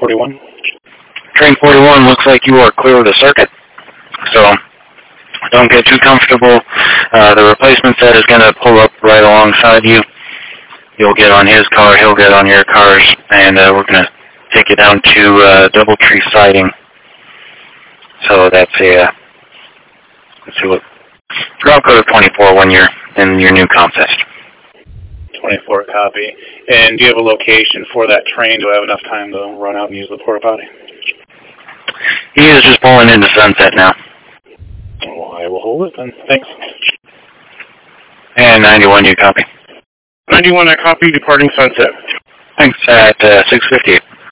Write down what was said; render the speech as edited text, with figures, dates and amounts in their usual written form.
41. Train 41, looks like you are clear of the circuit, so don't get too comfortable. The replacement set is going to pull up right alongside you. You'll get on his car, he'll get on your cars, and we're going to take you down to Doubletree Siding. So that's a, let's see what, ground code of 24 when you're in your new Comfest. 24 copy. And do you have a location for that train? Do I have enough time to run out and use the porta potty? He is just pulling into Sunset now. Well, I will hold it then. Thanks. And 91, you copy? 91, I copy, departing Sunset. Thanks, at 6:58.